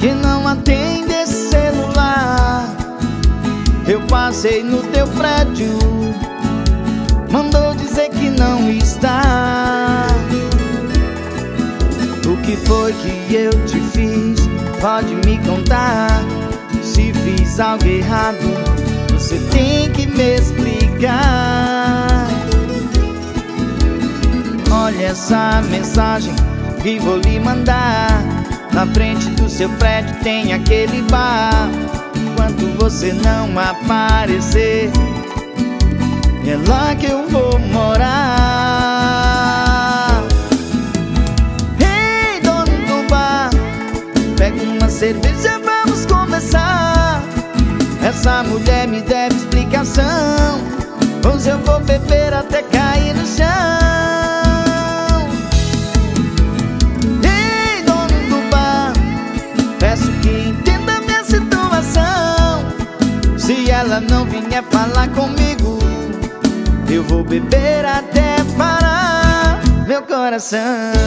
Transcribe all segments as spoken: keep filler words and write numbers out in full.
e não atende esse celular. Eu passei no teu prédio, mandou dizer que não está. O que foi que eu te fiz? Pode me contar. Se fiz algo errado, você tem que me explicar. Olha essa mensagem que vou lhe mandar. Na frente do seu prédio tem aquele bar. Enquanto você não aparecer, é lá que eu vou morar. Ei, dono do bar, pega uma cerveja, vamos conversar. Essa mulher me deve explicação. Hoje eu vou beber até cair no chão. Ei, dono do bar, peço que entenda minha situação. Se ela não vier falar comigo, eu vou beber até parar meu coração.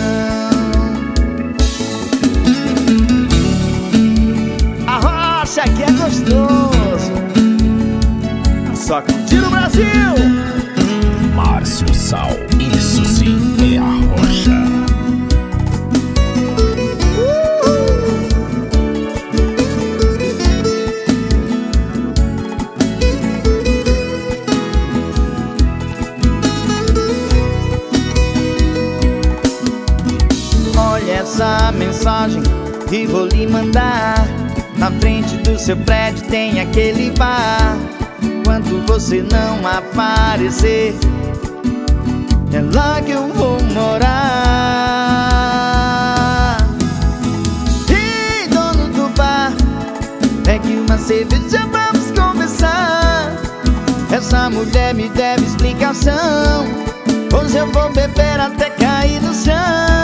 A rocha que é gostoso, só curtir o Brasil. Márcio Sal, isso sim é a rocha. Olha essa mensagem que vou lhe mandar. Na frente do seu prédio tem aquele bar. Enquanto você não aparecer, é lá que eu vou morar. E dono do bar, pegue uma cerveja, vamos conversar. Essa mulher me deve explicação. Hoje eu vou beber até cair no chão.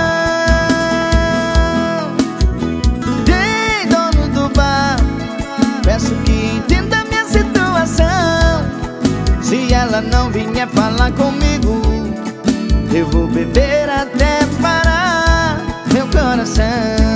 Ei, dono do bar, peço que entenda minha situação. Se ela não vier falar comigo, eu vou beber até parar meu coração.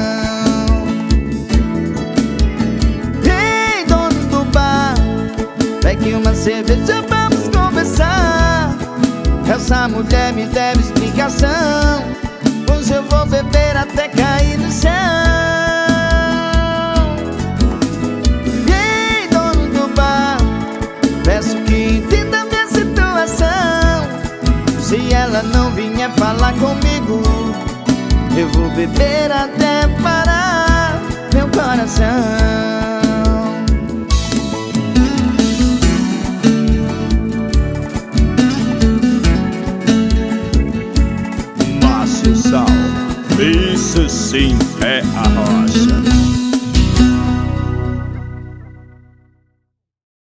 Ei, dono do bar, pegue uma cerveja, vamos conversar. Essa mulher me deve explicação. Hoje eu vou beber até cair no chão. Ei, dono do bar, peço que entenda minha situação. Se ela não vier falar comigo, eu vou beber até parar meu coração. Márcio Sal, isso sim é a rocha.